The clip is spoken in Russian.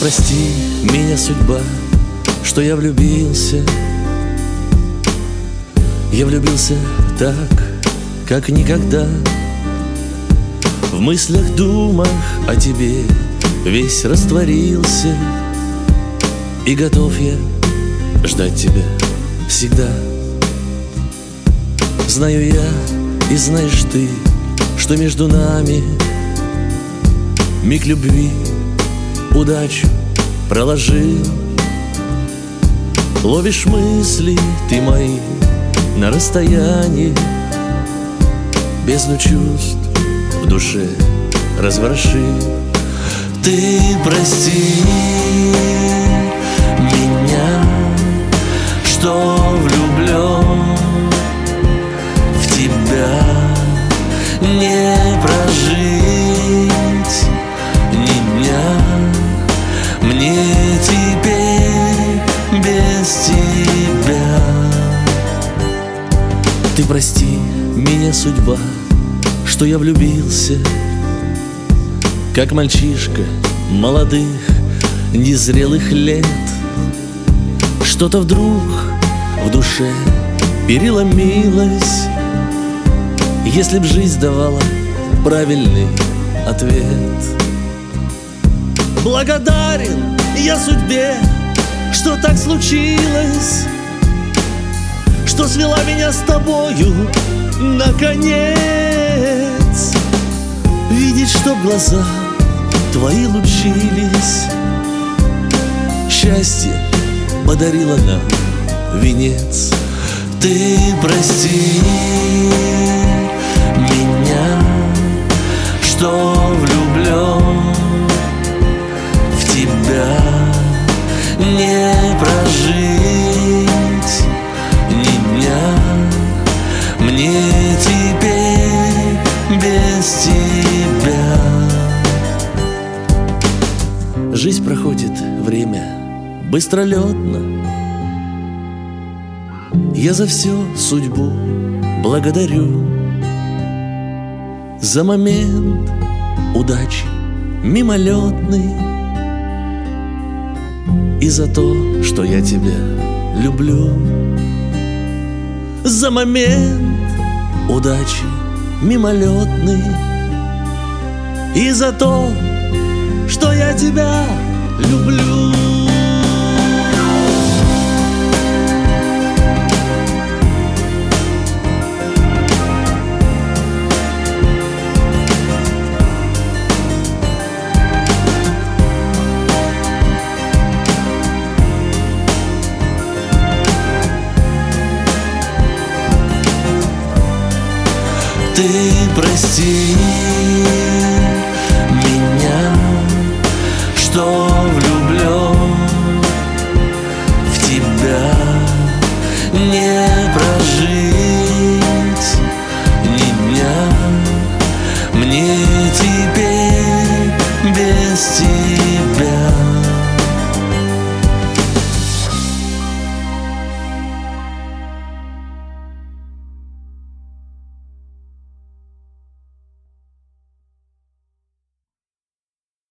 прости меня, судьба, что я влюбился. Я влюбился так, как никогда. В мыслях, думах о тебе весь растворился. И готов я ждать тебя всегда. Знаю я и знаешь ты, что между нами миг любви удачу проложил. Ловишь мысли ты мои на расстоянии, бездну чувств в душе разворошив. Ты прости меня, что влюблен в тебя. Не прожить ни дня мне теперь без тебя. Ты прости меня, судьба, что я влюбился, как мальчишка молодых, незрелых лет. Что-то вдруг в душе переломилось. Если б жизнь давала правильный ответ. Благодарен я судьбе, что так случилось, что свела меня с тобою наконец. Видеть, чтоб глаза твои лучились, счастье подарила нам венец. Ты прости меня, что влюблен в тебя. Не прожить ни дня мне теперь без тебя. Жизнь проходит, время быстролетно. Я за все судьбу благодарю, за момент удачи мимолетный и за то, что я тебя люблю. За момент удачи мимолетный и за то, что я тебя люблю. Ты прости